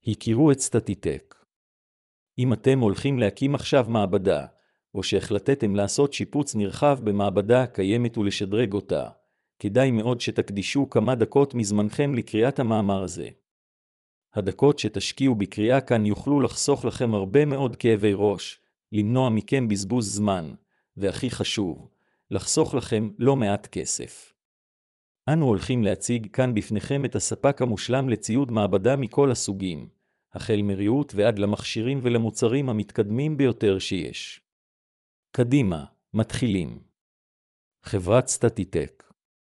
הכירו את סטטיטק. אם אתם הולכים להקים עכשיו מעבדה, או שהחלטתם לעשות שיפוץ נרחב במעבדה הקיימת ולשדרג אותה, כדאי מאוד שתקדישו כמה דקות מזמנכם לקריאת המאמר הזה. הדקות שתשקיעו בקריאה כאן יוכלו לחסוך לכם הרבה מאוד כאבי ראש, למנוע מכם בזבוז זמן, והכי חשוב, לחסוך לכם לא מעט כסף. אנו הולכים להציג כאן בפניכם את הספק המושלם לציוד מעבדה מכל הסוגים, החל מריהוט ועד למכשירים ולמוצרים המתקדמים ביותר שיש. קדימה, מתחילים. חברת סטטיטק.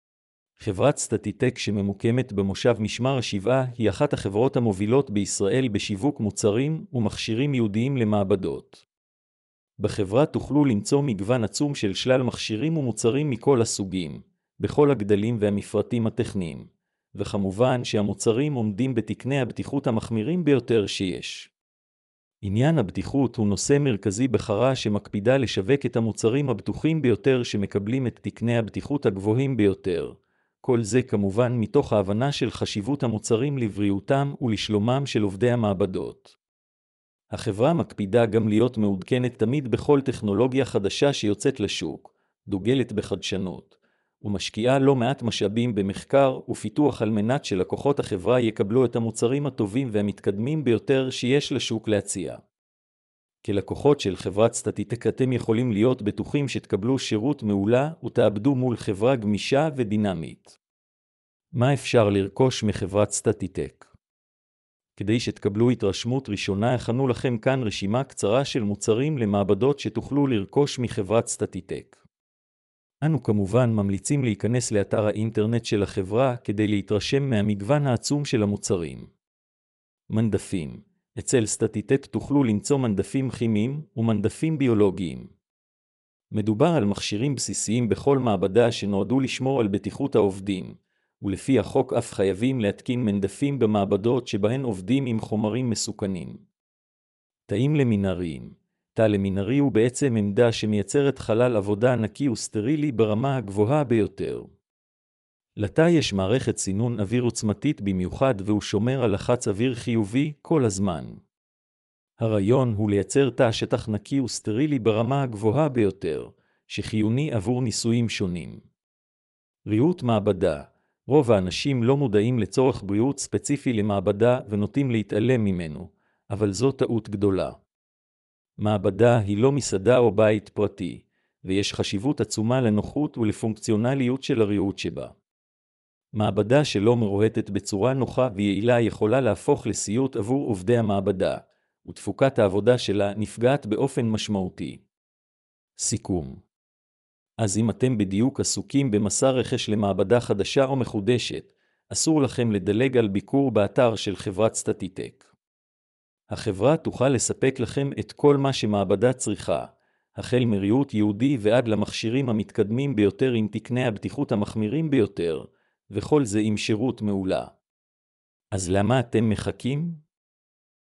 חברת סטטיטק שממוקמת במושב משמר השבעה היא אחת החברות המובילות בישראל בשיווק מוצרים ומכשירים ייעודיים למעבדות. בחברה תוכלו למצוא מגוון עצום של שלל מכשירים ומוצרים מכל הסוגים, בכל הגדלים והמפרטים הטכניים, וכמובן שהמוצרים עומדים בתקני הבטיחות המחמירים ביותר שיש. עניין הבטיחות הוא נושא מרכזי בחברה שמקפידה לשווק את המוצרים הבטוחים ביותר שמקבלים את תקני הבטיחות הגבוהים ביותר. כל זה כמובן מתוך ההבנה של חשיבות המוצרים לבריאותם ולשלומם של עובדי המעבדות. החברה מקפידה גם להיות מעודכנת תמיד בכל טכנולוגיה חדשה שיוצאת לשוק, דוגלת בחדשנות, ומשקיעה לא מעט משאבים במחקר ופיתוח על מנת שלקוחות החברה יקבלו את המוצרים הטובים והמתקדמים ביותר שיש לשוק להציע. כלקוחות של חברת סטטיטק אתם יכולים להיות בטוחים שתקבלו שירות מעולה ותעבדו מול חברה גמישה ודינמית. מה אפשר לרכוש מחברת סטטיטק? כדי שתקבלו התרשמות ראשונה הכנו לכם כאן רשימה קצרה של מוצרים למעבדות שתוכלו לרכוש מחברת סטטיטק. אנו כמובן ממליצים להיכנס לאתר האינטרנט של החברה כדי להתרשם מהמגוון העצום של המוצרים. מנדפים. אצל סטטיטק תוכלו למצוא מנדפים כימיים ומנדפים ביולוגיים. מדובר על מכשירים בסיסיים בכל מעבדה שנועדו לשמור על בטיחות העובדים, ולפי החוק אף חייבים להתקין מנדפים במעבדות שבהן עובדים עם חומרים מסוכנים. תאים למינריים. תא למינרי הוא בעצם עמדה שמייצרת חלל עבודה נקי וסטרילי ברמה הגבוהה ביותר. לתא יש מערכת סינון אוויר עוצמתית במיוחד והוא שומר על לחץ אוויר חיובי כל הזמן. הרעיון הוא לייצר תא שטח נקי וסטרילי ברמה הגבוהה ביותר, שחיוני עבור ניסויים שונים. ריהוט מעבדה. רוב האנשים לא מודעים לצורך בריאות ספציפי למעבדה ונוטים להתעלם ממנו, אבל זו טעות גדולה. מעבדה היא לא מסעדה או בית פרטי, ויש חשיבות עצומה לנוחות ולפונקציונליות של הריהוט שבה. מעבדה שלא מרוהטת בצורה נוחה ויעילה יכולה להפוך לסיוט עבור עובדי המעבדה, ותפוקת העבודה שלה נפגעת באופן משמעותי. סיכום. אז אם אתם בדיוק עסוקים במסע רכש למעבדה חדשה או מחודשת, אסור לכם לדלג על ביקור באתר של חברת סטטיטק. החברה תוכל לספק לכם את כל מה שמעבדה צריכה, החל מריהוט ייעודי ועד למכשירים המתקדמים ביותר עם תקני הבטיחות המחמירים ביותר, וכל זה עם שירות מעולה. אז למה אתם מחכים?